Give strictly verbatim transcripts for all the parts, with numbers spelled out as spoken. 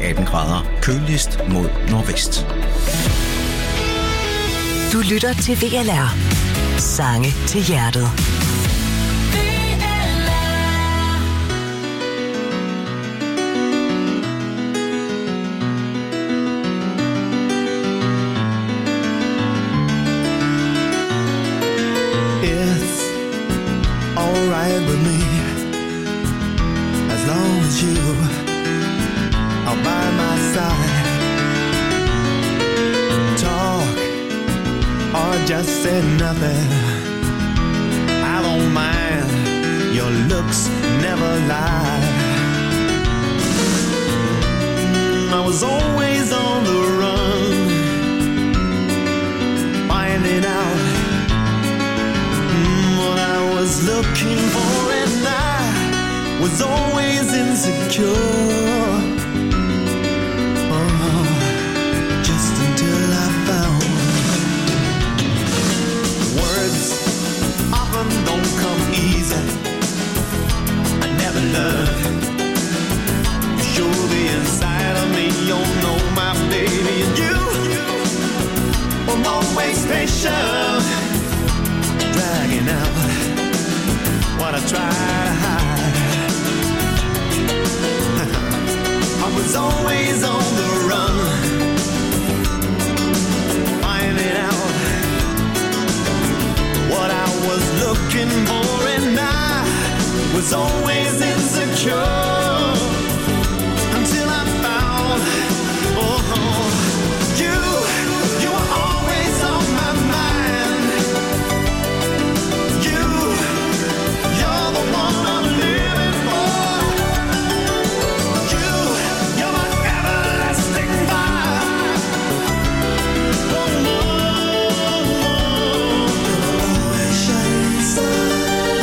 atten grader. Køligst mod nordvest. Du lytter til V L R. Sange til hjertet. Alright with me, as long as you are by my side. Talk or just say nothing, I don't mind, your looks never lie. I was always on the run, finding out what I was looking for, and I was always insecure. Oh, just until I found words often don't come easy. I never learned to show the inside of me. You know my baby, and you were always patient, dragging out what I try to hide. I was always on the run, finding out what I was looking for, and I was always insecure until I found, oh, you, you were always on my mind. You, you're the one I'm living for. You, you're my everlasting fire. Oh, no, always shining star.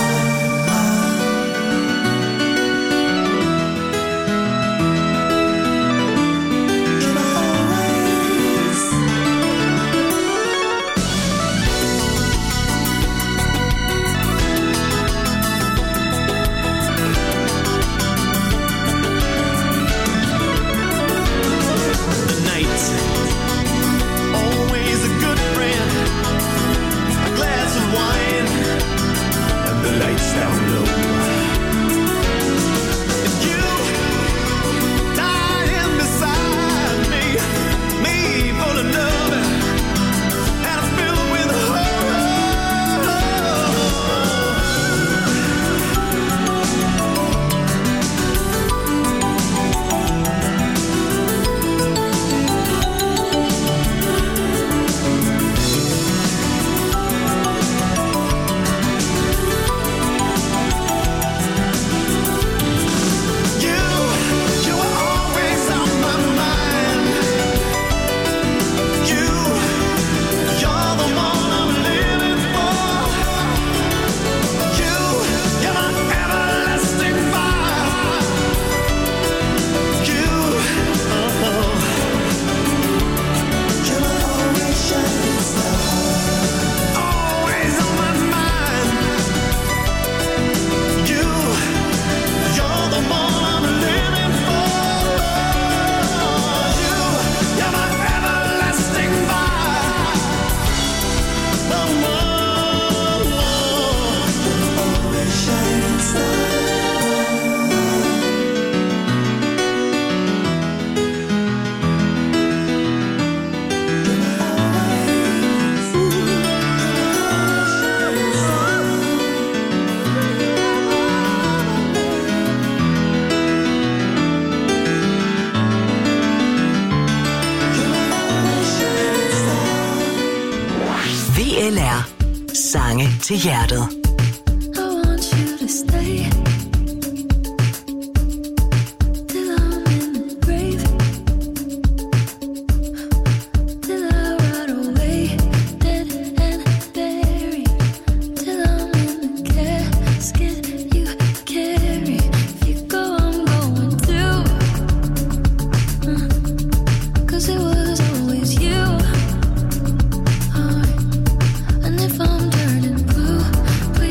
V L R. Sange til hjertet. If I'm turning blue,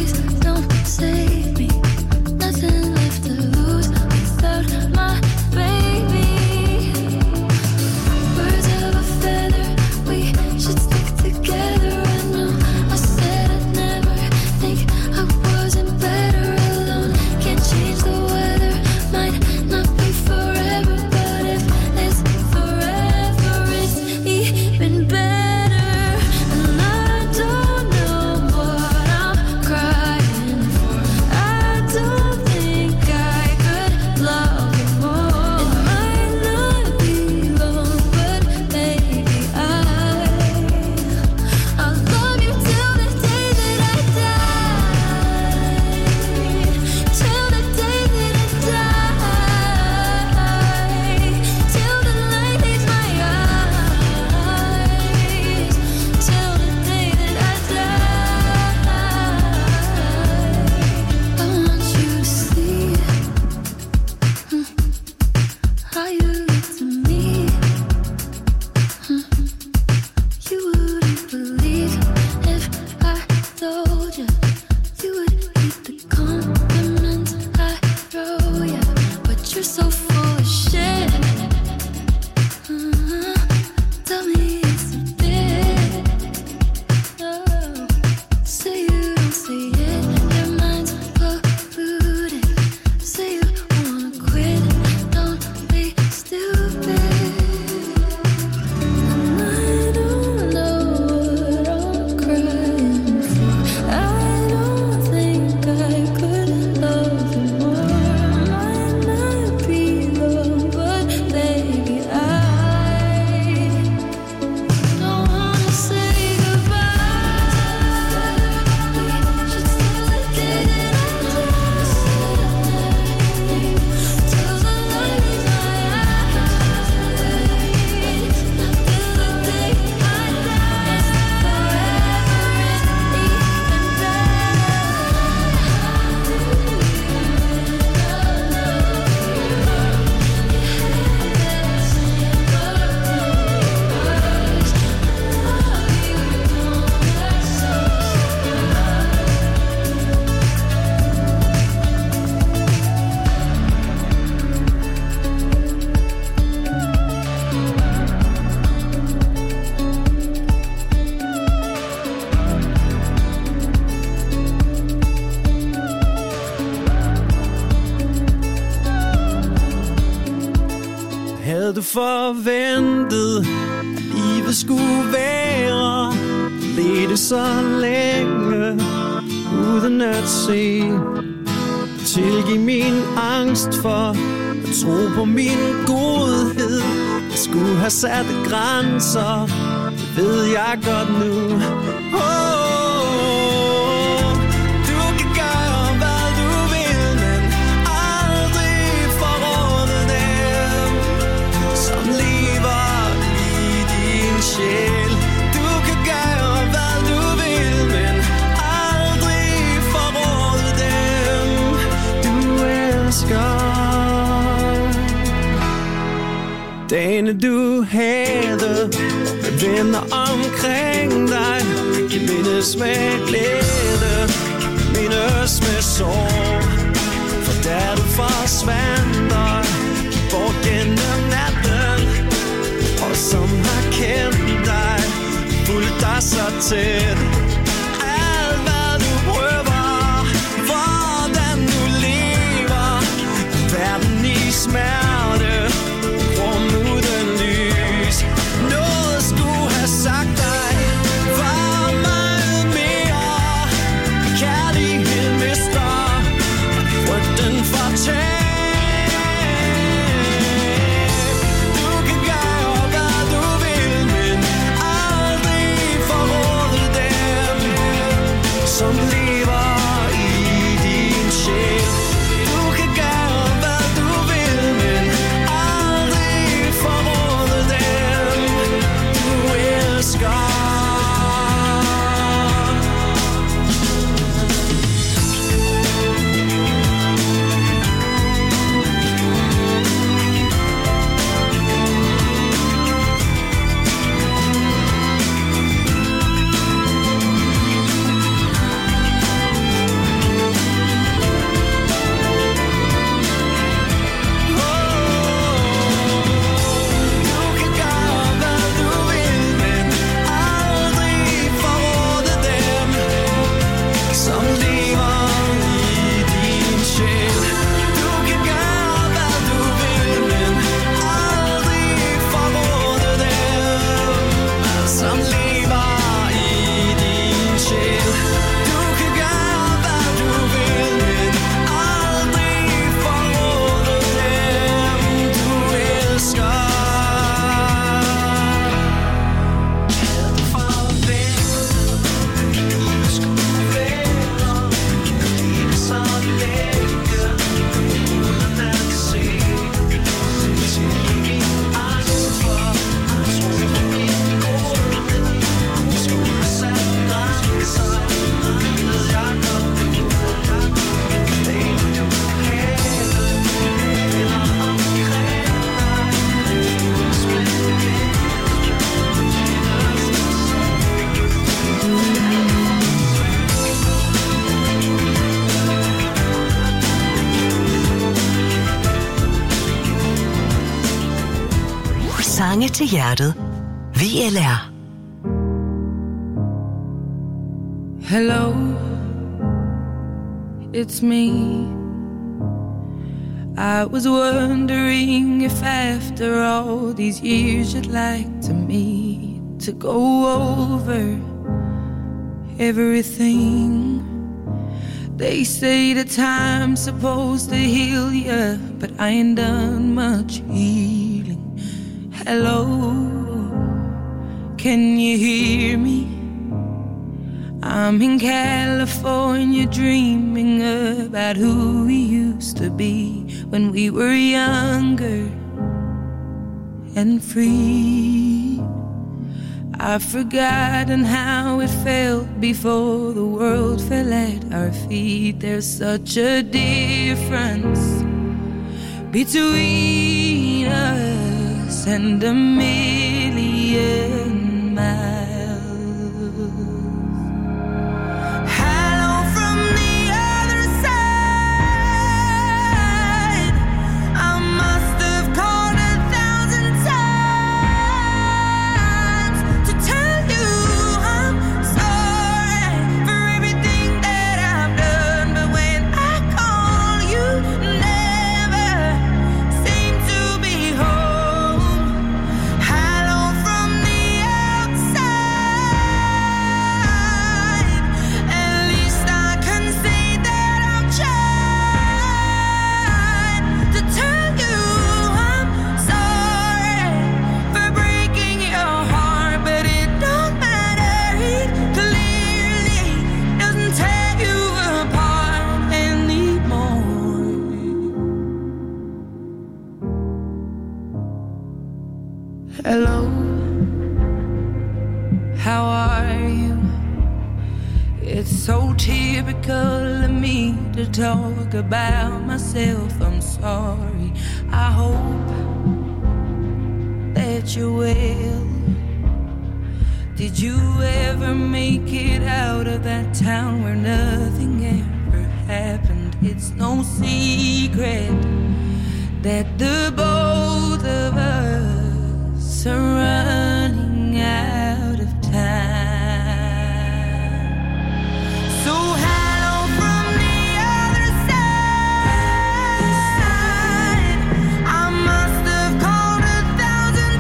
Havde du forventet, livet skulle være, ledte så længe, uden at se. Tilgiv min angst for at tro på min godhed. Jeg skulle have sat grænser, det ved jeg godt nu. Oh, du kan gøre hvad du vil, men aldrig forråde dem, som lever i din sjæl. Du kan gøre hvad du vil, men aldrig forråde dem, du elsker. Dagene du havde med venner omkring dig kan mindes med glæde, mindes med sorg. For da du forsvandt dig bort gennem natten, og som har kendt dig, fulgt dig så tæt. Alt hvad du prøver, hvordan du lever, verden i smerte, rum uden lys. Noget skulle have sagt dig var meget mere. Kærlighed mister frygten for tab. Du kan gøre hvad du vil, men aldrig forråde dem, som lever i din sjæl. Du kan gøre hvad du vil, men aldrig forråde dem, du elsker. Sange til hjertet. V L R. Hello, it's me. I was wondering if after all these years you'd like to meet to go over everything. They say the time's supposed to heal ya, but I ain't done much healing. Hello, can you hear me? I'm in California dreaming about who we used to be when we were younger and free. I've forgotten how it felt before the world fell at our feet. There's such a difference between us and a million miles. Never seem to be whole. Hello, how are you? It's so typical of me to talk about myself. I'm sorry. I hope that you're well. Did you ever make it out of that town where nothing ever happened? It's no secret that the both of us are running out of time. So hello from the other side. I must have called a thousand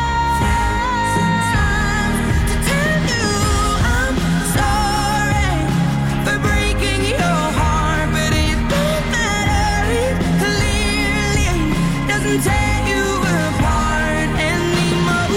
times to tell you I'm sorry for breaking your heart, but it don't matter. It clearly doesn't tear you apart anymore.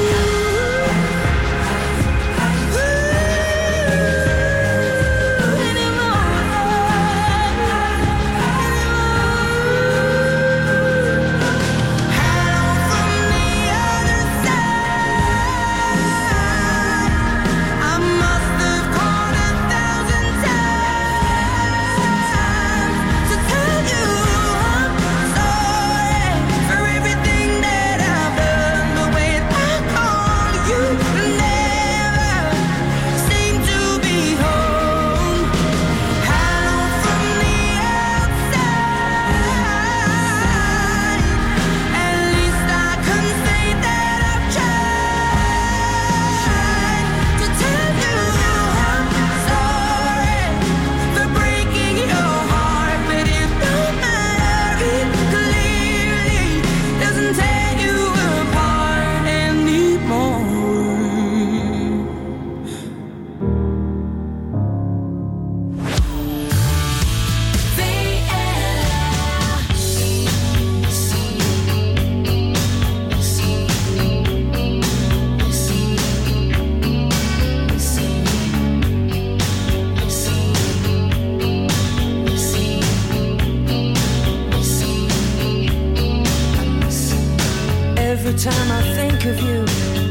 Every time I think of you,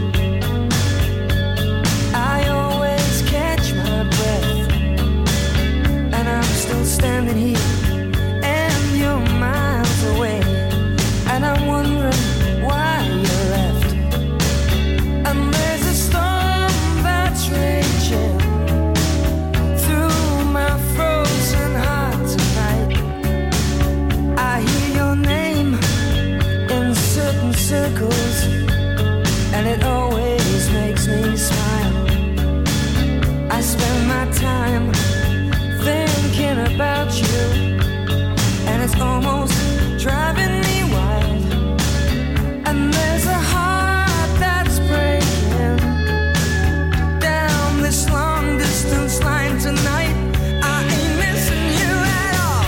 I always catch my breath, and I'm still standing here, and you're miles away, and I'm wondering why you left. And there's a storm that's raging through my frozen heart tonight. I hear your name in certain circles, and it always makes me smile. I spend my time thinking about you, and it's almost driving me wild. And there's a heart that's breaking down this long distance line tonight. I ain't missing you at all.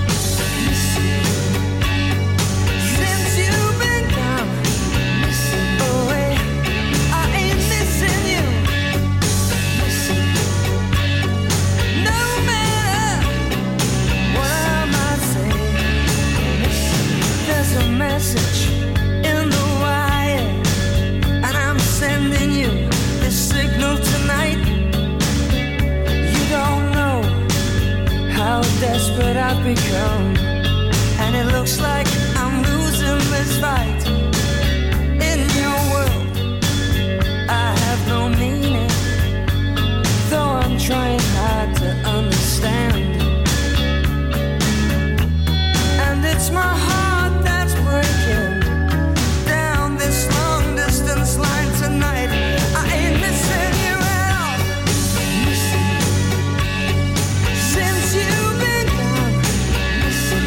Since you've been gone away, I ain't missing you. No matter what I might say, there's a message in the wire, and I'm sending you this signal tonight. You don't know how desperate I've become, and it looks like I'm losing this fight. In your world, I have no meaning, though I'm trying hard to understand. And it's my heart that's breaking down this long distance line tonight. I ain't missing you at all. Since you've been gone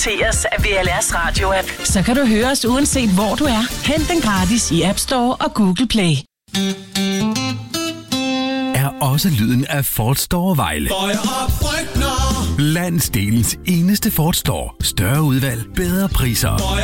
præsenteres af V L R's radio-app. Så kan du høre os uanset hvor du er. Hent den gratis i App Store og Google Play. Er også lyden af Ford Store Vejle. Landsdelens eneste Ford Store. Større udvalg, bedre priser.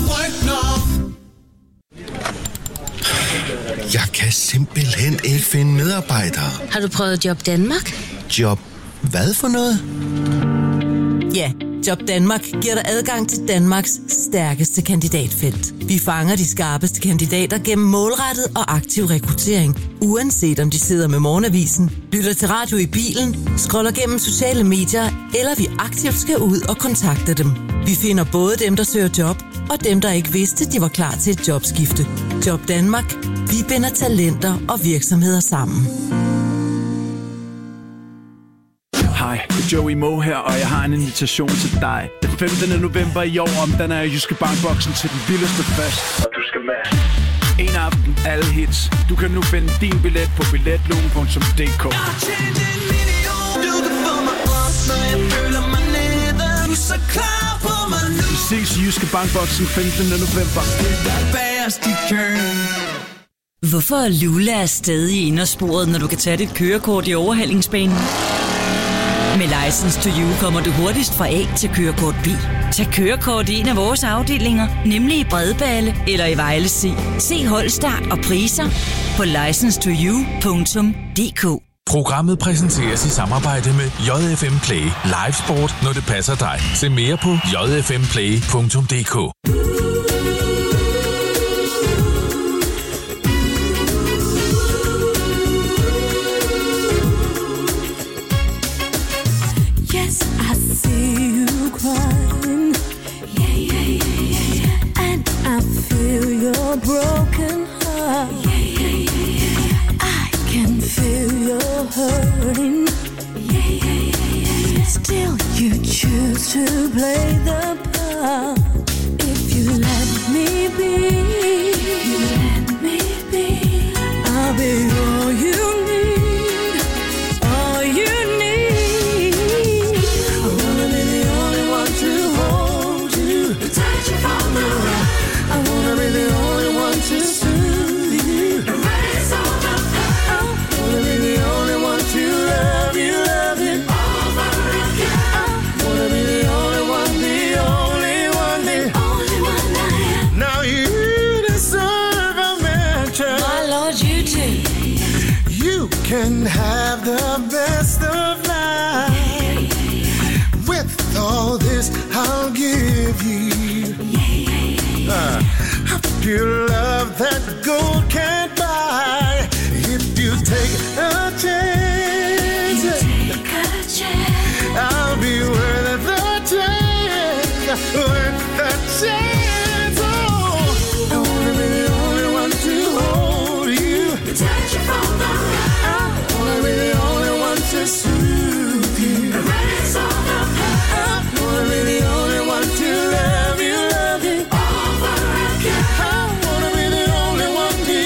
Jeg kan simpelthen ikke finde medarbejdere. Har du prøvet Job Danmark? Job hvad for noget? Ja, Job Danmark giver dig adgang til Danmarks stærkeste kandidatfelt. Vi fanger de skarpeste kandidater gennem målrettet og aktiv rekruttering, uanset om de sidder med morgenavisen, lytter til radio i bilen, scroller gennem sociale medier, eller vi aktivt skal ud og kontakte dem. Vi finder både dem, der søger job, og dem, der ikke vidste, de var klar til et jobskifte. Job Danmark. Vi binder talenter og virksomheder sammen. Hej, det er Joey Moe her, og jeg har en invitation til dig. Den femtende november i år omdanner jeg Jyske Bankboksen til den vildeste fest. Og du skal med. En aften, alle hits. Du kan nu finde din billet på billetlugen punktum d k. Vi ses i Jyske Bankboksen femtende november. Hvorfor er Lula stadig inde af sporet, når du kan tage dit kørekort i overhalingsbanen? Med License to You kommer du hurtigst fra A til kørekort B. Tag kørekort i en af vores afdelinger, nemlig i Bredballe eller i Vejle C. Se holdstart og priser på licensed to you punktum d k. Programmet præsenteres i samarbejde med J F M Play. Live sport, når det passer dig. Se mere på j f m play punktum d k. Crying, yeah, yeah, yeah, yeah, yeah. And I feel your broken heart, yeah, yeah, yeah, yeah. I can feel your hurting, yeah, yeah, yeah, yeah, yeah. Still you choose to play the part. If you let me be, you let me be, I'll be all you need, all you need. I wanna be the only one to hold you, touch you from the right. I wanna be the only one to soothe you, erase all the pain. I wanna be the only one to love you, love you over again. I wanna be the only one, the only one, the only one I am. Now you deserve a mention, my Lord, you too. You can have the best of life. With all this I'll give you, uh, a pure love that gold can't buy. If you take a chance, take a chance, I'll be worth the chance, worth the chance. Oh, I wanna be the only one to hold you, touch you from the right. I wanna be the only one to soothe you, erase all the pain. I wanna be the only one to love you, love you over again. I wanna be the only one, the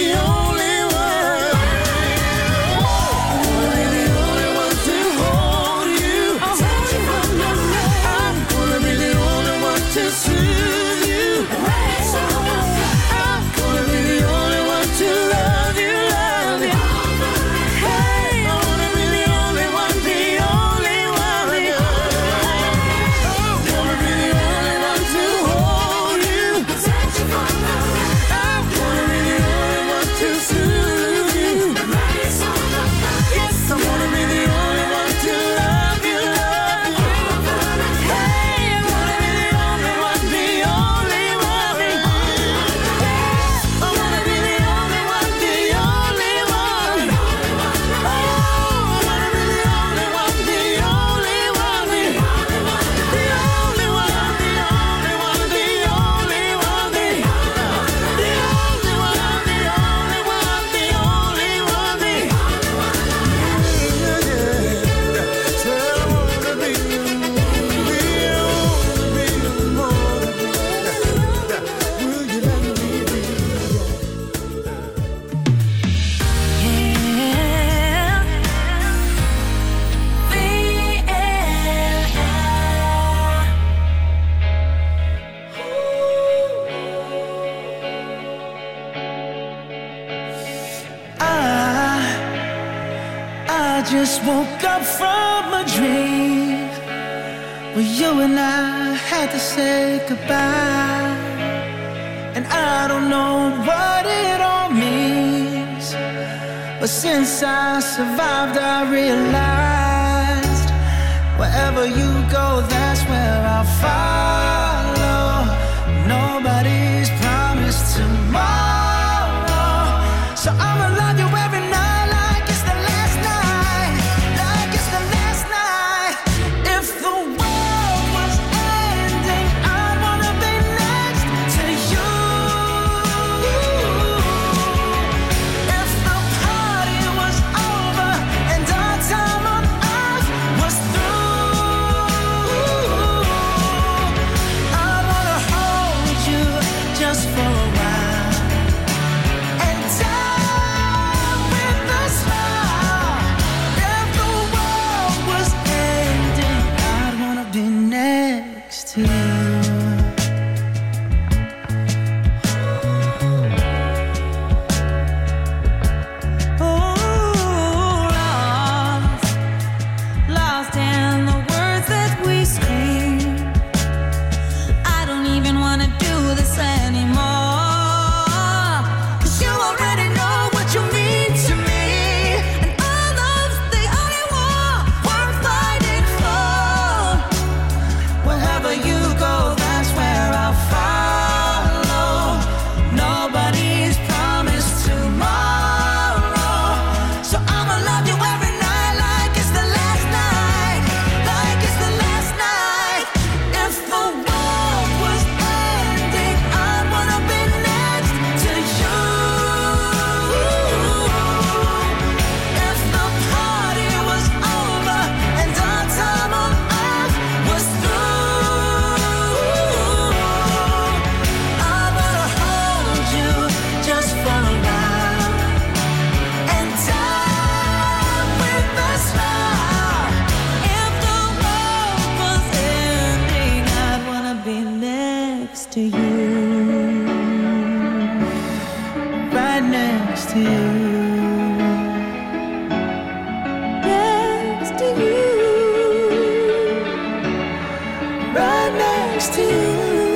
just woke up from a dream where you and I had to say goodbye. And I don't know what it all means, but since I survived I realized wherever you go, that's where I'll follow. Nobody's promised tomorrow, so I'ma love you every night like it's the last night, like it's the last night. If the world was ending, I'd wanna be next to you. If the party was over and our time on earth was through, I wanna hold you just for a while and die with a smile. If the world was ending, I'd wanna be next to you. Lost in the words that we scream. I don't even wanna do this anymore, 'cause you already know what you mean to me, and all love's the only war worth fighting for. Wherever you go, that's where I'll follow. Nobody's promised tomorrow, so I'ma love you every night like it's the last night, like it's the last night. If the world was ending, I'd wanna be next to you. If the party was over and our time on earth was through, I wanna hold you just for a while and die with a smile. If the world was ending, I'd wanna be next to you, Right next to you. next to you. Right next to you.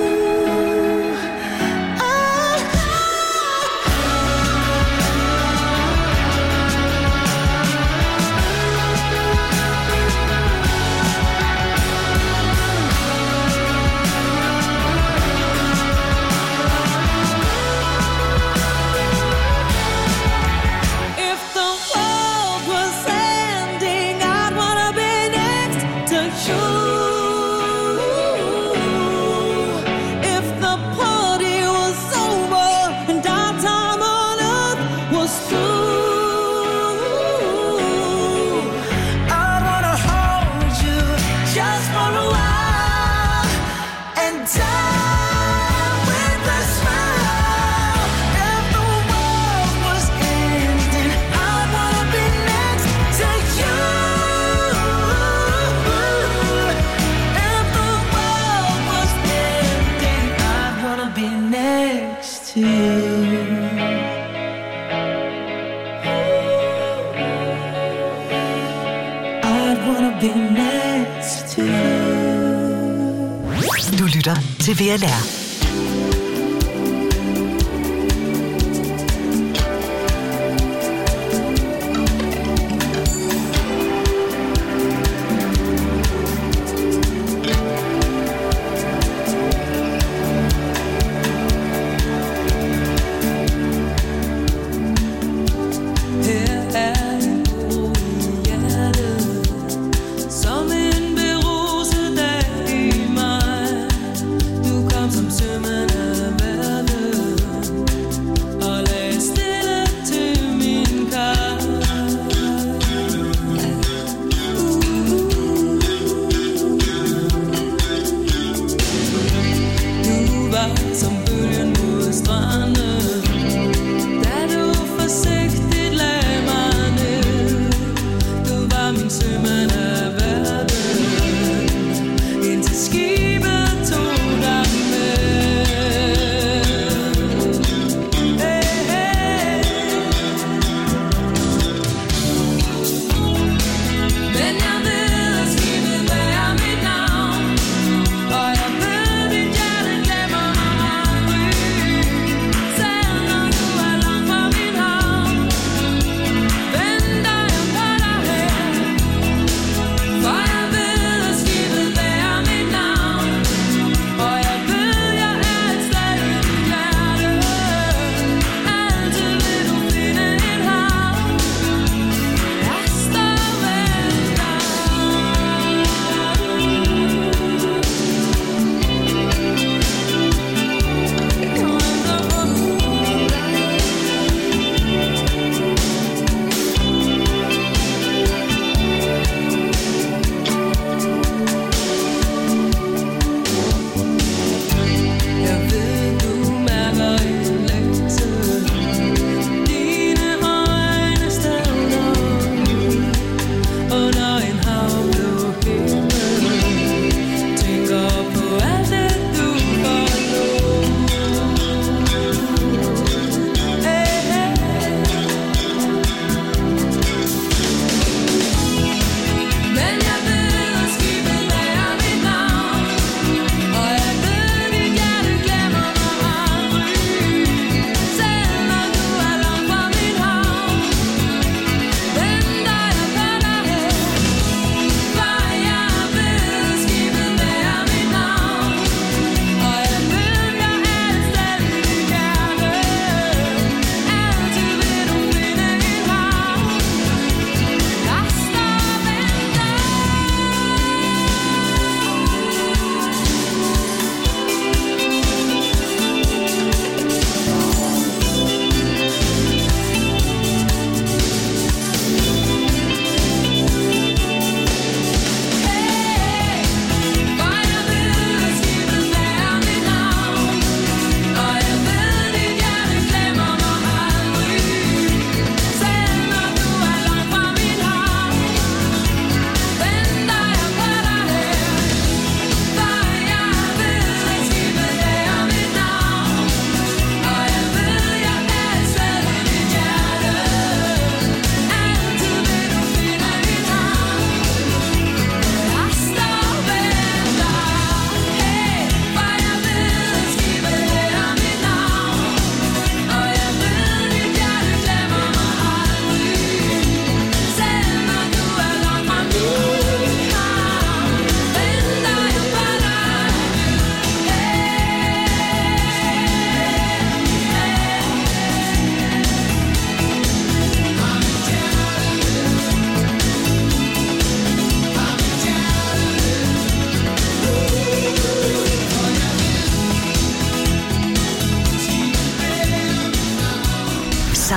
If the world was ending, I'd wanna be next to you. If the party was over and our time on earth was through, I wanna hold you just for a while and die with a smile. If the world was ending, I'd wanna be next to you. If the world was ending, I'd wanna be next to you. I'd wanna be next to you. Du lytter til V L R. her er en ro i hjertet, som en beruset dag i mig. Du kom som sømmen af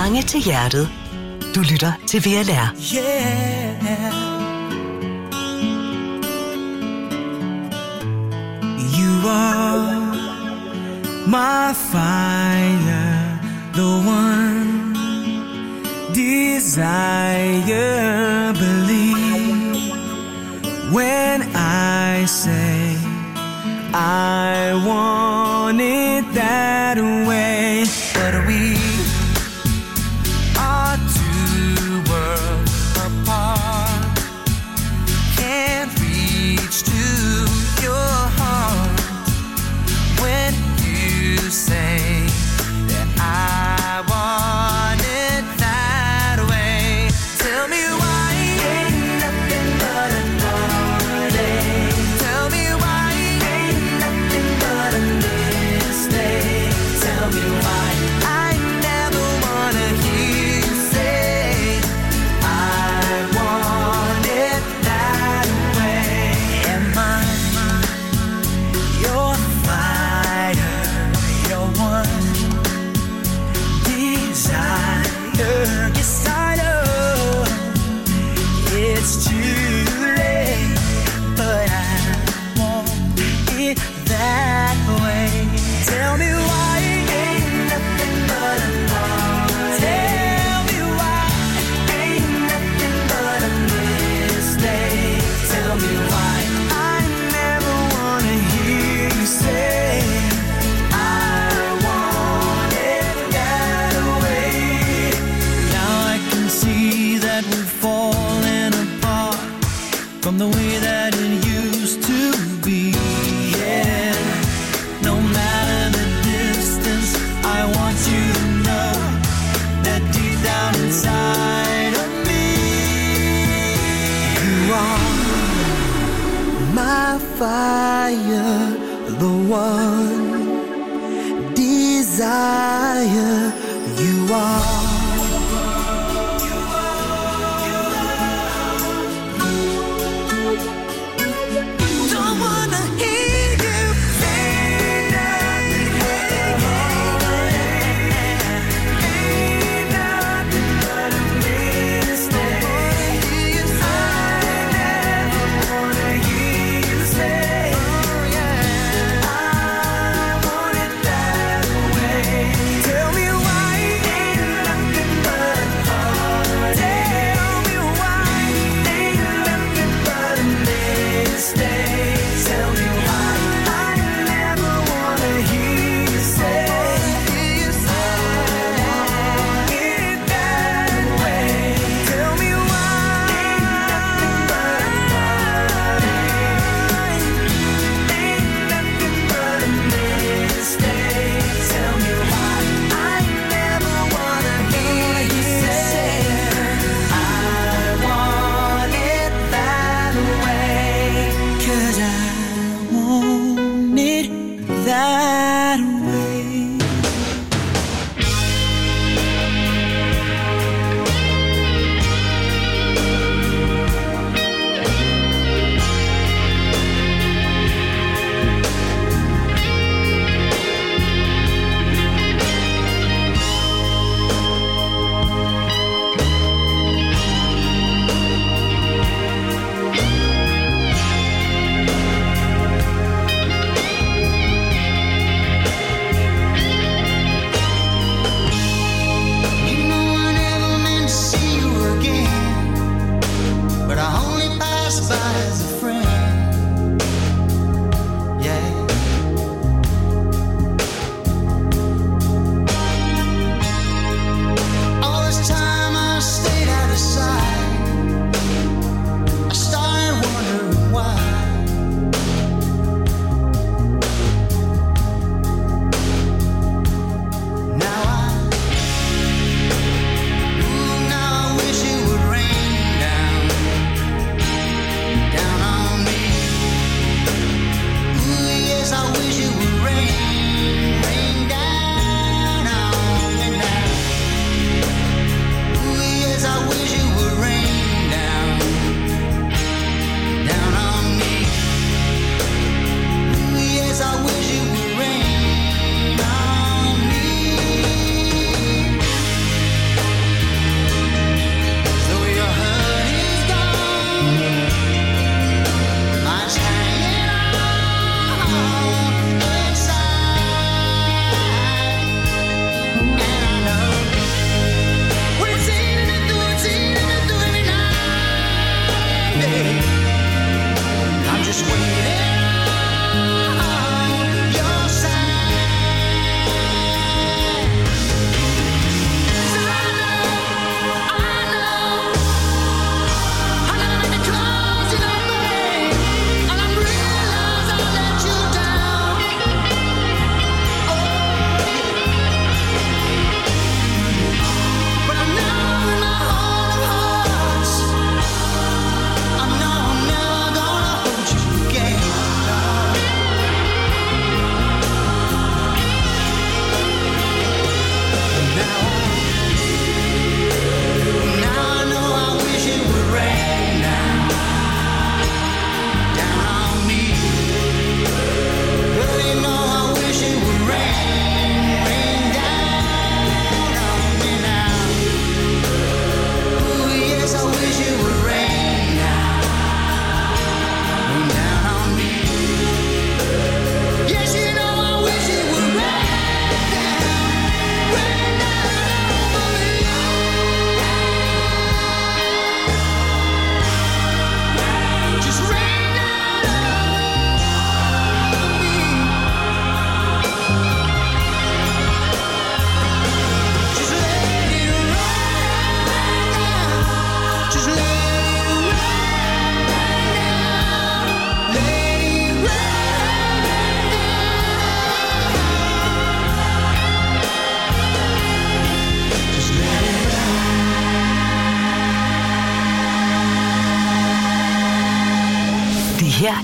Sange til hjertet. Du lytter til V L R. Yeah. You are my fire, the one desire. Believe when I say I want it that way. But we are two worlds apart, can't reach to your heart when you say that I want it that way. Tell me why ain't nothing but a heartache. Tell me why ain't nothing but a mistake. Tell me why I never wanna hear you say I want it that way. Am I your fire, your one desire? Yes, I know it's too late, but I want it that way. Tell me why ain't nothing but a heart. Tell me why ain't nothing but a mistake. Tell me why I never wanna hear you say I want it that way. Now I can see that we're falling apart from the way that it used to be. Yeah. No matter the distance, I want you to know that deep down inside of me, you are my fire, the one desire. You are. Don't wanna hear you say nothing. Ain't nothing but a mistake. I never wanna hear you say I want it that way. Tell me why ain't nothing but a heart. Tell me why ain't nothing but a mistake. Tell me why I never wanna hear you say I want it that way. Tell me why ain't nothing but a heart. Ain't nothing but a mistake. Tell me why I never wanna hear you say I want it that way. 'Cause I want it that way.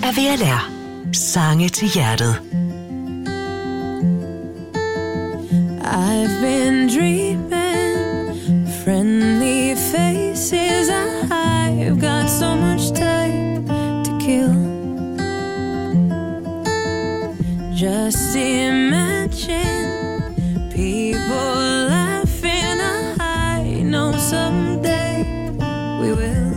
af V L R. Sange til hjertet. I've been dreaming friendly faces. I've got so much time to kill. Just imagine people laughing. I know someday we will.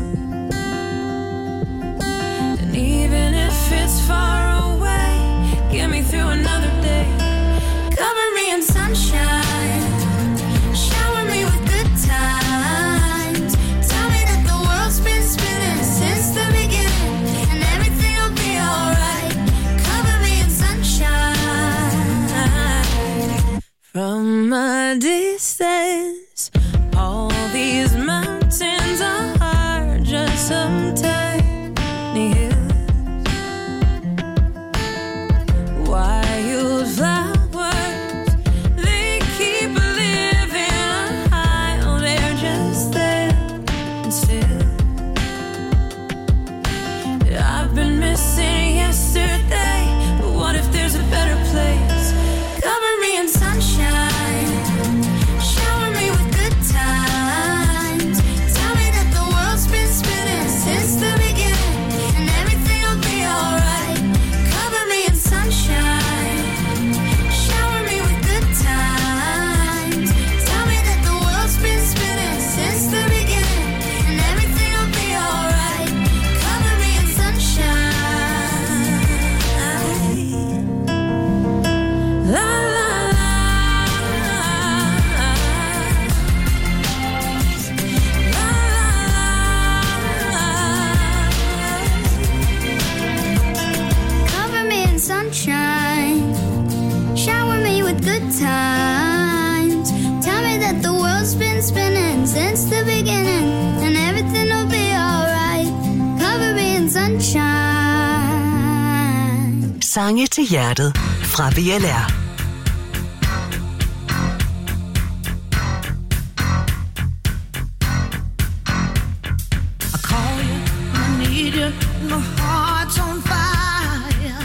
And even if it's far away, get me through another day. Cover me in sunshine, shower me with good times. Tell me that the world's been spinning since the beginning, and everything will be alright. Cover me in sunshine. From a distance, all these mountains are just some tiny hills. Wildflowers, they keep living high. Oh, they're just there and still. I've been missing yesterday, but what if there's a better place? Cover me in sunshine, shower me with good times. Tell me that the world's been spinning since the beginning, and everything will be alright. Cover me in sunshine, shower me with good times. Tell me that the world's been spinning since the beginning, and everything will be alright. Cover me in sunshine. La la la. La la la. Cover me in sunshine, shower me with good times. Tell me that the world's been spinning since the beginning, and everything will be alright. Cover me in sunshine. Sange til hjertet fra V L R. I call you, I need you, my heart's on fire.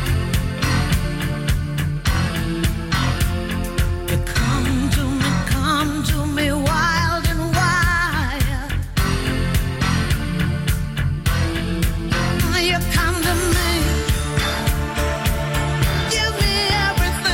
You come to me, come to me wild and wild. You come to me, give me everything.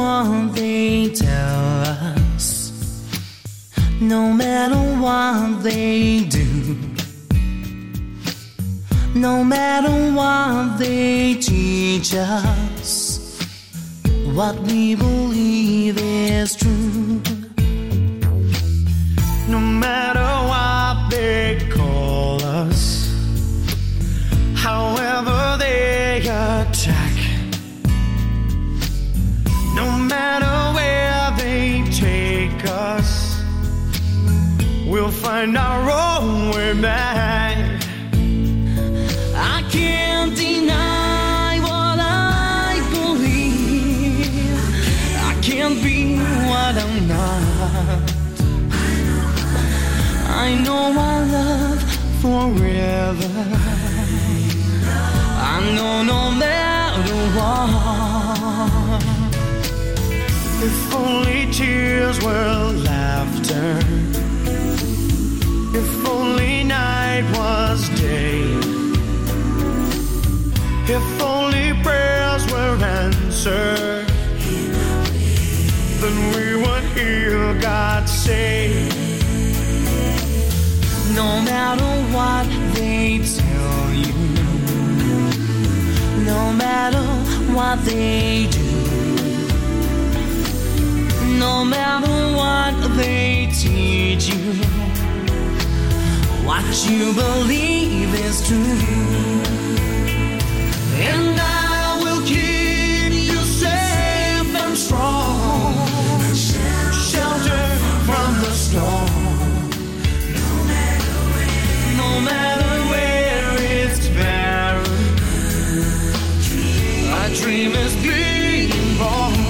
what they tell us, no matter what they do, no matter what they teach us, what we believe is true. No matter what they call us, however they attack, no matter where they take us, we'll find our own way back. I can't deny what I believe. I can't be what I'm not. I know I love forever. I know no matter what. If only tears were laughter, if only night was day, if only prayers were answered, then we would hear God say, no matter what they tell you, no matter what they do, no matter what they teach you, what you believe is true. And I will keep you safe and strong, shelter from the storm, no matter where, no matter where it's barren, a dream is being born.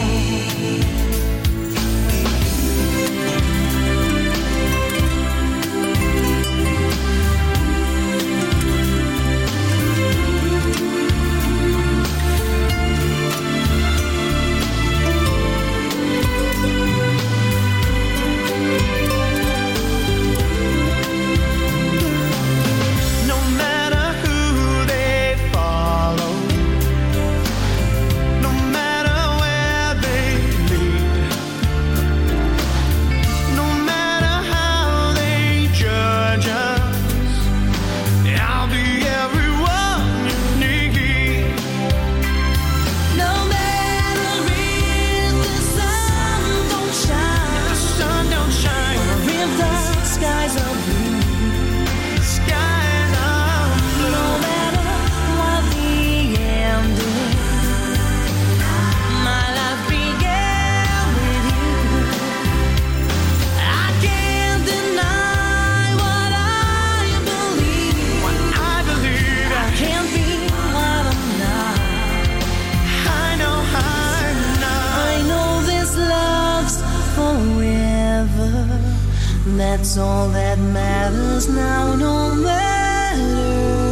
That's all that matters now, no matter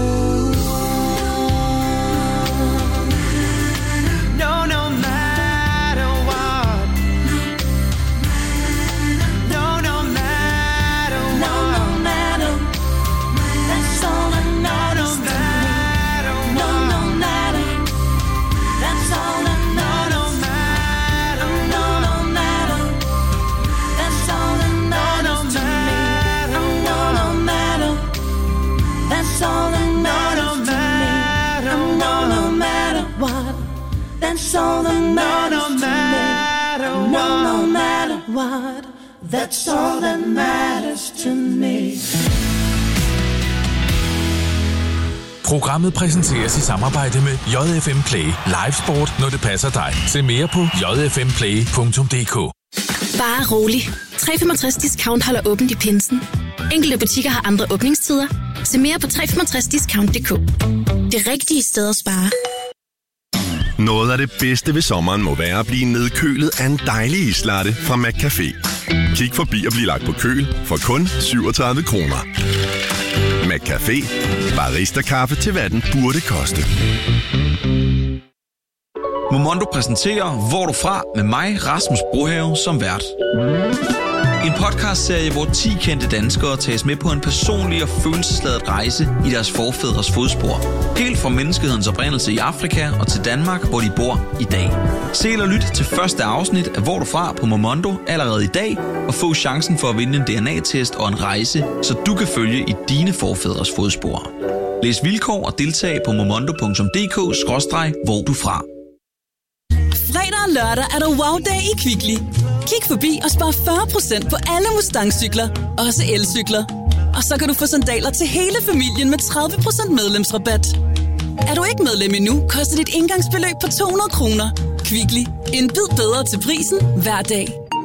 what. No, no matter what. No, no matter what. No, no matter. That's all that matters to me. No, no matter. That's all that matters. No, no matter. No, no matter. That's all that matters to me. That's all that matters to me. No, no matter what. That's all that matters to me. No, no matter what. That's all that matters to me. Programmet præsenteres i samarbejde med J F M Play. Live sport, når det passer dig. Se mere på j f m play punktum d k. Bare rolig. tre komma femogtres Discount holder åbent i pinsen. Enkelte butikker har andre åbningstider. Se mere på tre komma femogtres discount punktum d k. Det rigtige sted at spare. Noget af det bedste ved sommeren må være at blive nedkølet af en dejlig islatte fra McCafé. Kig forbi og bliv lagt på køl for kun syvogtredive kroner. McCafé. Barista-kaffe til hvad den burde koste. Momondo præsenterer Hvor du fra med mig, Rasmus Brohave, som vært. En podcastserie, hvor ti kendte danskere tages med på en personlig og følelsesladet rejse i deres forfædres fodspor. Helt fra menneskehedens oprindelse i Afrika og til Danmark, hvor de bor i dag. Se eller lyt til første afsnit af Hvor du fra på Momondo allerede i dag, og få chancen for at vinde en D N A-test og en rejse, så du kan følge i dine forfædres fodspor. Læs vilkår og deltag på momondo punktum d k skråstreg hvor du fra. Fredag og lørdag er der wow-dag i Kvickly. Kig forbi og spar fyrre procent på alle Mustang-cykler, også elcykler. Og så kan du få sandaler til hele familien med tredive procent medlemsrabat. Er du ikke medlem endnu, koster dit indgangsbeløb på to hundrede kroner. Kvickly. En bid bedre til prisen hver dag.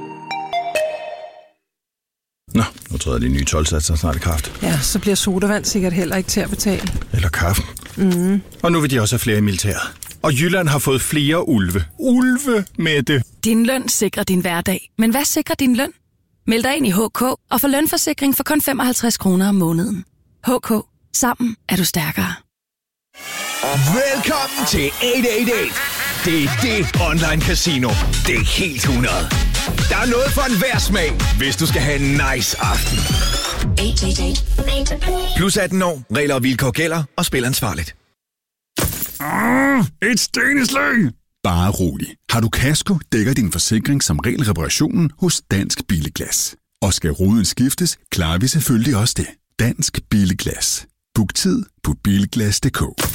Nå, nu træder de nye tolvsatser snart i kraft. Ja, så bliver sodavand sikkert heller ikke til at betale. Eller kaffen. Mm. Og nu vil de også have flere i militæret. Og Jylland har fået flere ulve. Ulve med det. Din løn sikrer din hverdag. Men hvad sikrer din løn? Meld dig ind i H K og få lønforsikring for kun femoghalvtreds kroner om måneden. H K. Sammen er du stærkere. Velkommen til otte otte otte. Det er det online casino. Det er helt hundrede. Der er noget for enhver smag, hvis du skal have en nice aften. Plus atten år. Regler og vilkår gælder, og spil ansvarligt. Ah, et steneslag! Bare rolig. Har du kasko, dækker din forsikring som regel reparationen hos Dansk Billeglas. Og skal ruden skiftes, klarer vi selvfølgelig også det. Dansk Billeglas. Book tid på billeglas punktum d k.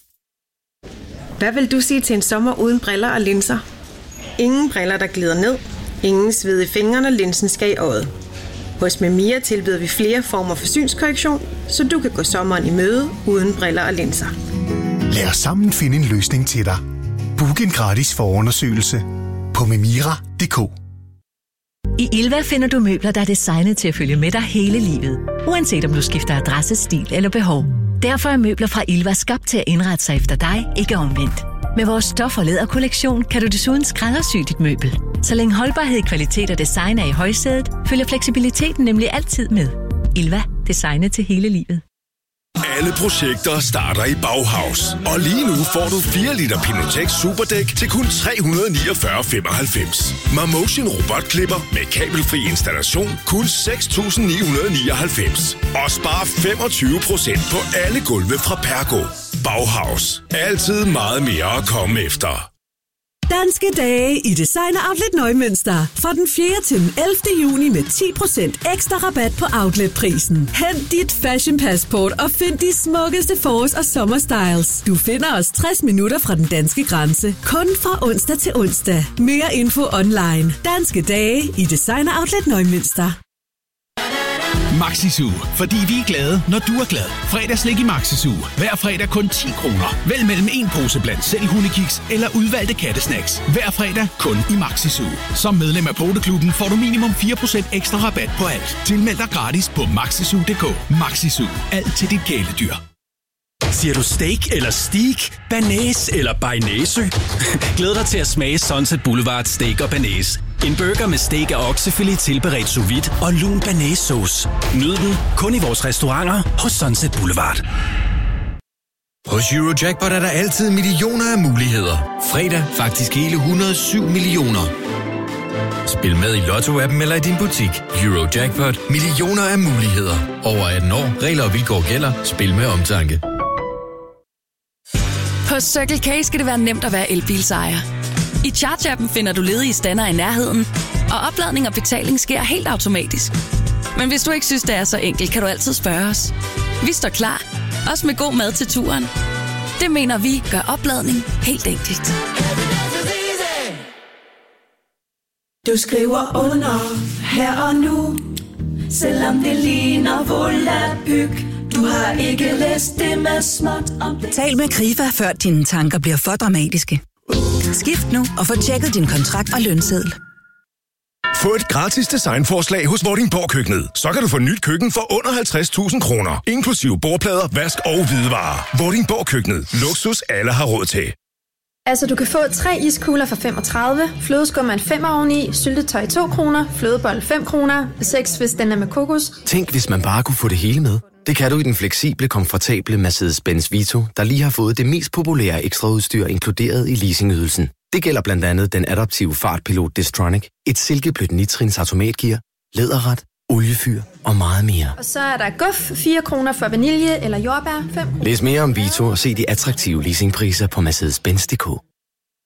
Hvad vil du sige til en sommer uden briller og linser? Ingen briller, der glider ned. Ingen sved i fingrene, og linsen skal i øjet. Hos Memia tilbyder vi flere former for synskorrektion, så du kan gå sommeren i møde uden briller og linser. Lad os sammen finde en løsning til dig. Book en gratis forundersøgelse på memira punktum d k. I Ilva finder du møbler, der er designet til at følge med dig hele livet. Uanset om du skifter adresse, stil eller behov. Derfor er møbler fra Ilva skabt til at indrette sig efter dig, ikke omvendt. Med vores stof- og læderkollektion kan du desuden skræddersy dit møbel. Så længe holdbarhed, kvalitet og design er i højsædet, følger fleksibiliteten nemlig altid med. Ilva. Designet til hele livet. Alle projekter starter i Bauhaus. Og lige nu får du fire liter Pinotex Superdæk til kun tre hundrede niogfyrre komma femoghalvfems. Marmotion robotklipper med kabelfri installation kun seks tusind ni hundrede nioghalvfems. Og spar femogtyve procent på alle gulve fra Pergo. Bauhaus. Altid meget mere at komme efter. Danske dage i Designer Outlet Neumünster. Fra den fjerde til den ellevte juni med ti procent ekstra rabat på outletprisen. Hent dit fashion passport og find de smukkeste forårs- og sommerstyles. Du finder os tres minutter fra den danske grænse. Kun fra onsdag til onsdag. Mere info online. Danske dage i Designer Outlet Neumünster. Maxisu, fordi vi er glade, når du er glad. Fredagslik i Maxisu. Hver fredag kun ti kroner. Vælg mellem en pose blandt selv hundekiks eller udvalgte kattesnacks. Hver fredag kun i Maxisu. Som medlem af Poteklubben får du minimum fire procent ekstra rabat på alt. Tilmeld dig gratis på maxisu punktum d k. Maxisu. Alt til dit kæledyr. Siger du steak eller steak? Banæs eller bearnaisesø? Glæd dig til at smage Sunset Boulevard Steak og Banæs. En burger med steak og oksefilet tilberedt sous vide og lun banæssauce. Nyd den kun i vores restauranter hos Sunset Boulevard. Hos Eurojackpot er der altid millioner af muligheder. Fredag faktisk hele et hundrede og syv millioner. Spil med i Lotto-appen eller i din butik. Eurojackpot. Millioner af muligheder. Over atten år. Regler og vilkår gælder. Spil med omtanke. Hos Circle K skal det være nemt at være elbilsejer. I Charge-appen finder du ledige stander i nærheden, og opladning og betaling sker helt automatisk. Men hvis du ikke synes, det er så enkelt, kan du altid spørge os. Vi står klar, også med god mad til turen. Det mener vi gør opladning helt enkelt. Du skriver under her og nu, selvom det ligner volapyk. Du har ikke læst det med småt om det. Tal med Krifa, før dine tanker bliver for dramatiske. Skift nu og få tjekket din kontrakt og lønseddel. Få et gratis designforslag hos Vordingborg Køkkenet. Så kan du få nyt køkken for under halvtreds tusind kroner. Inklusive bordplader, vask og hvidevarer. Vordingborg Køkkenet. Luksus alle har råd til. Altså, du kan få tre iskugler for femogtredive, flødeskum er en femmer oveni, syltetøj to kroner, flødebold fem kroner, seks hvis den er med kokos. Tænk, hvis man bare kunne få det hele med. Det kan du i den fleksible, komfortable Mercedes-Benz Vito, der lige har fået det mest populære ekstraudstyr inkluderet i leasingydelsen. Det gælder blandt andet den adaptive fartpilot Distronic, et silkeblødt nitrins automatgear, læderret, oliefyr og meget mere. Og så er der guf, fire kroner for vanilje eller jordbær, fem kroner. Læs mere om Vito og se de attraktive leasingpriser på Mercedes Benz punktum d k.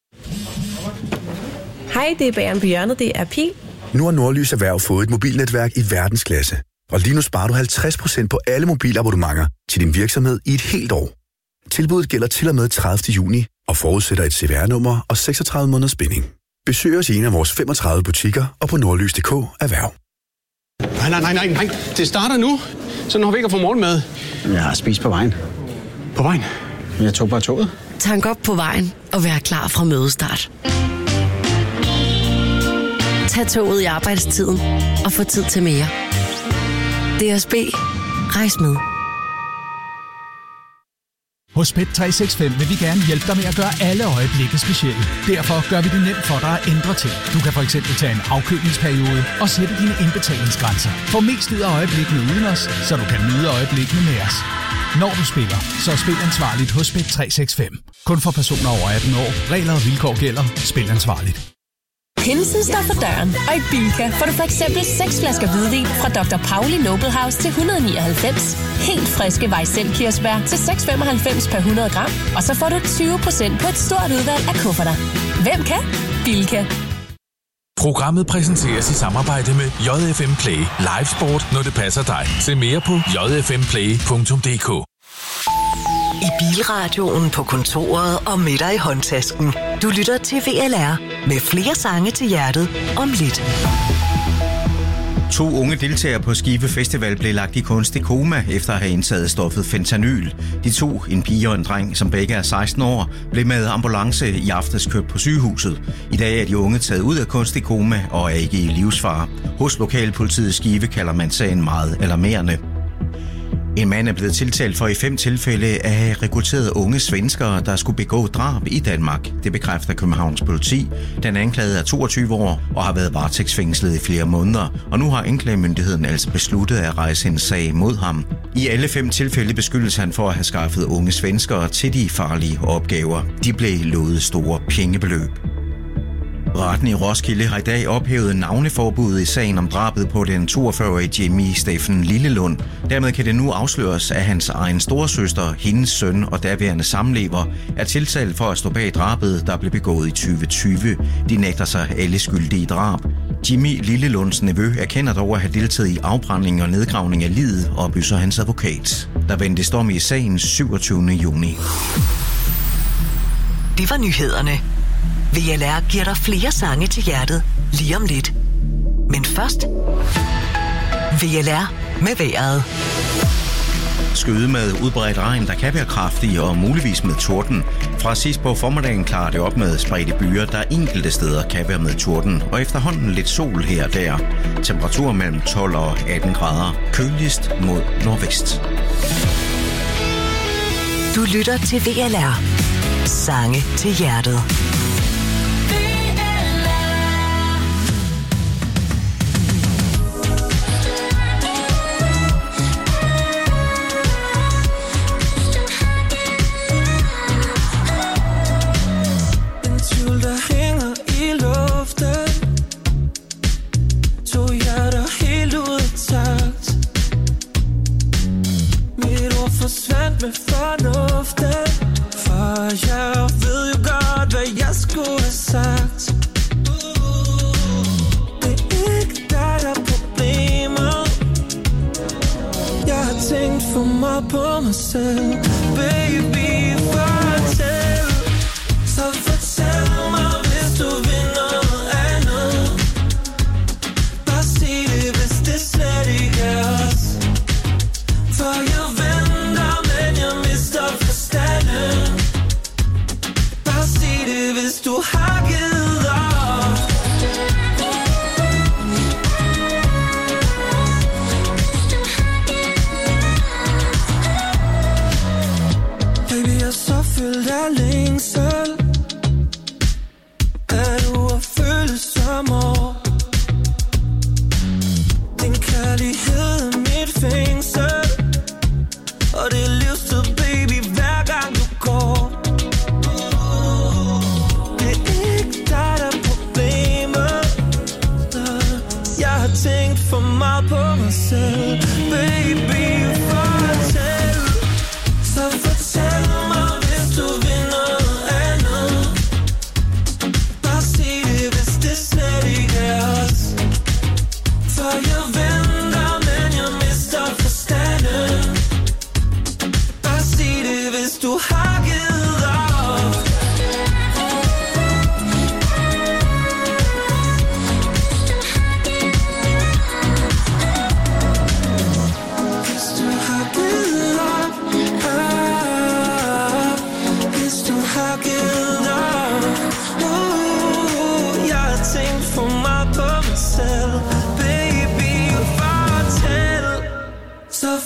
Hej, det er Bageren på hjørnet, det er Pil. Nu har Nordlys Erhverv fået et mobilnetværk i verdensklasse. Og lige nu sparer du halvtreds procent på alle mobilabonnementer til din virksomhed i et helt år. Tilbuddet gælder til og med tredivte juni og forudsætter et C V R-nummer og seksogtredive måneders spænding. Besøg os i en af vores femogtredive butikker og på nordlys punktum d k erhverv. Nej, nej, nej, nej, nej. Det starter nu. Så når vi ikke får morgenmad. Jeg har spist på vejen. På vejen? Jeg tog bare toget. Tank op på vejen og vær klar fra mødestart. Tag toget i arbejdstiden og få tid til mere. D S B. Rejs med. Hos Bet tre seks fem vil vi gerne hjælpe dig med at gøre alle øjeblikke specielle. Derfor gør vi det nemt for dig at ændre ting. Du kan for eksempel tage en afkølingsperiode og sætte dine indbetalingsgrænser. Få mest ud af øjeblikkene uden os, så du kan nyde øjeblikkene med os. Når du spiller, så spil ansvarligt hos Bet tre seks fem. Kun for personer over atten år. Regler og vilkår gælder. Spil ansvarligt. Pinsen står for døren, og i Bilka får du for eksempel seks flasker hvidvin fra doktor Pauli Noble House til et hundrede og nioghalvfems. Helt friske Weissel-kirsebær til seks komma femoghalvfems per hundrede gram. Og så får du tyve procent på et stort udvalg af kufferter. Hvem kan? Bilka. Programmet præsenteres i samarbejde med J F M Play. Live sport, når det passer dig. Se mere på j f m play punktum d k. I bilradioen, på kontoret og med dig i håndtasken. Du lytter til V L R med flere sange til hjertet om lidt. To unge deltagere på Skive Festival blev lagt i kunstig koma efter at have indtaget stoffet fentanyl. De to, en pige og en dreng, som begge er seksten år, blev med ambulance i aftes kørt på sygehuset. I dag er de unge taget ud af kunstig koma og er ikke i livsfare. Hos lokalpolitiet Skive kalder man sagen meget alarmerende. En mand er blevet tiltalt for i fem tilfælde at have rekrutteret unge svenskere, der skulle begå drab i Danmark. Det bekræfter Københavns politi. Den anklagede er toogtyve år og har været varetægtsfængslet i flere måneder, og nu har anklagemyndigheden altså besluttet at rejse en sag mod ham. I alle fem tilfælde beskyldes han for at have skaffet unge svenskere til de farlige opgaver. De blev lovet store pengebeløb. Retten i Roskilde har i dag ophævet navneforbuddet i sagen om drabet på den toogfyrre-årige Jimmy Steffen Lillelund. Dermed kan det nu afsløres, at hans egen storesøster, hendes søn og daværende samlever er tiltalt for at stå bag drabet, der blev begået i tyve tyve. De nægter sig alle skyldige drab. Jimmy Lillelunds nevø erkender dog at have deltaget i afbrænding og nedgravning af liget, oplyser hans advokat. Der ventes dom i sagen syvogtyvende juni. Det var nyhederne. V L R giver dig flere sange til hjertet lige om lidt. Men først V L R med vejret. Skyde med udbredt regn, der kan være kraftig og muligvis med torden. Fra sidst på formiddagen klarer det op med spredte byer, der enkelte steder kan være med torden. Og efterhånden lidt sol her og der. Temperatur mellem tolv og atten grader. Køligst mod nordvest. Du lytter til V L R. Sange til hjertet. Med fornuften, for jeg ved jo godt, hvad jeg skulle have sagt. Det er ikke dig, der er problemet. Jeg har tænkt for meget på mig selv. Baby, fortæl. Så fortæl mig, hvis du vil noget andet. Bare sig det, hvis det slet ikke er os. For jeg venter, men jeg mister forstanden. Bare sig det, hvis du har givet op. Baby, jeg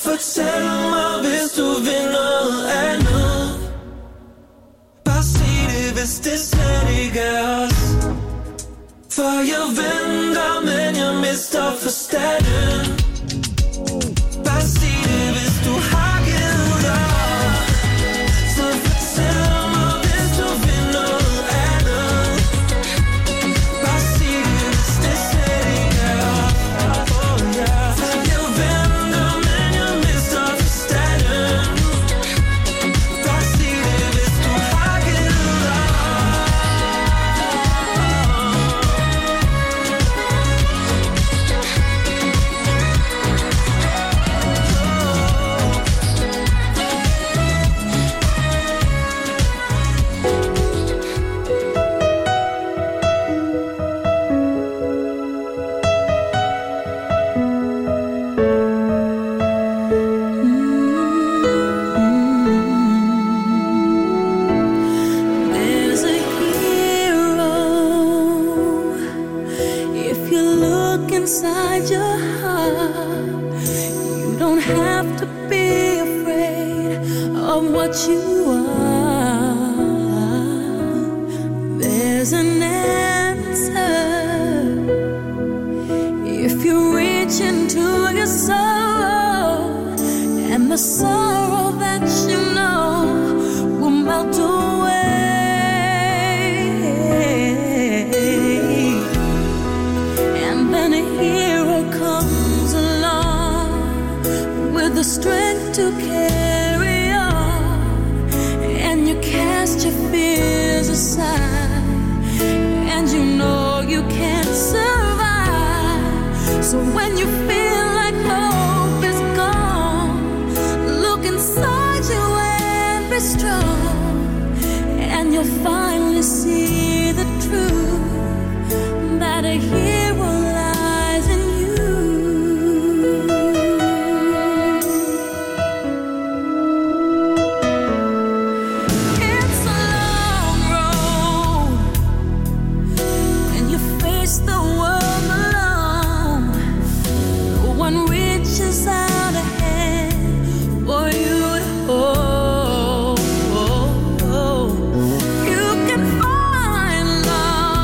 fortæl mig, hvis du vil noget andet. Bare sig det, hvis det slet ikke er os. For jeg venter, men jeg mister forstanden. Bare sig det, hvis du har givet dig. Så fortæl mig, hvis du vil noget andet. Bare sig det, hvis det slet ikke er os. Oh yeah. For jeg venter, men jeg mister forstanden. Bare sig det, hvis du har givet dig. There's a hero. If you look inside your heart, you don't have to be afraid of what you are. There's an answer if you reach into your soul, and the sorrow that you know will melt away. And then a hero comes along with the strength to carry on, and you cast your fears aside, and you know you can't survive. So when you feel like hope is gone, look inside you and be strong, and you'll finally see the truth, that a hero lies in you. It's a long road when you face the world alone. No one reaches out a hand for you to hold. You can find love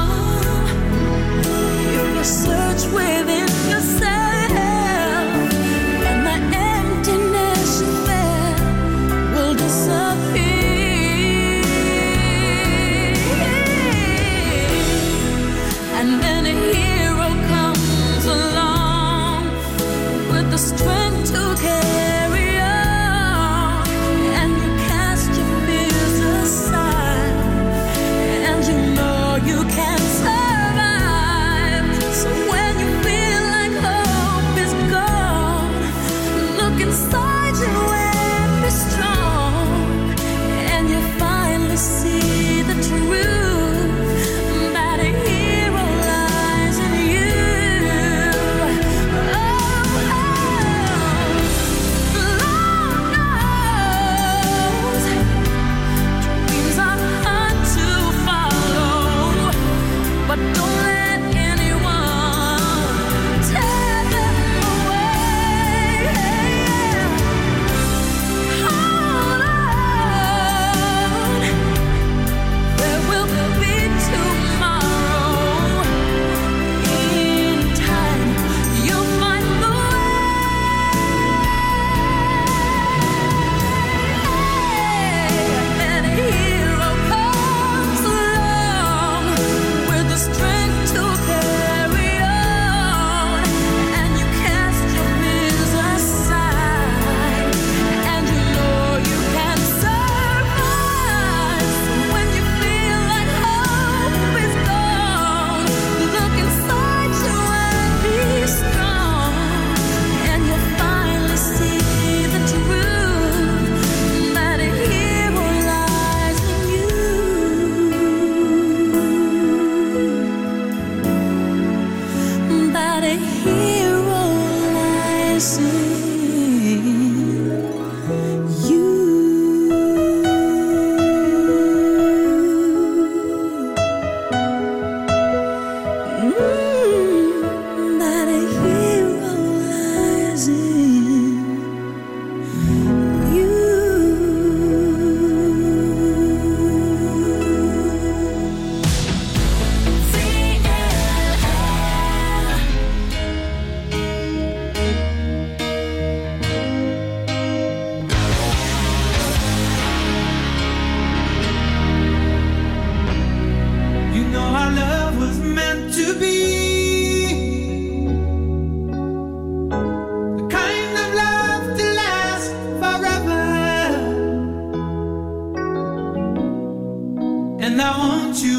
want you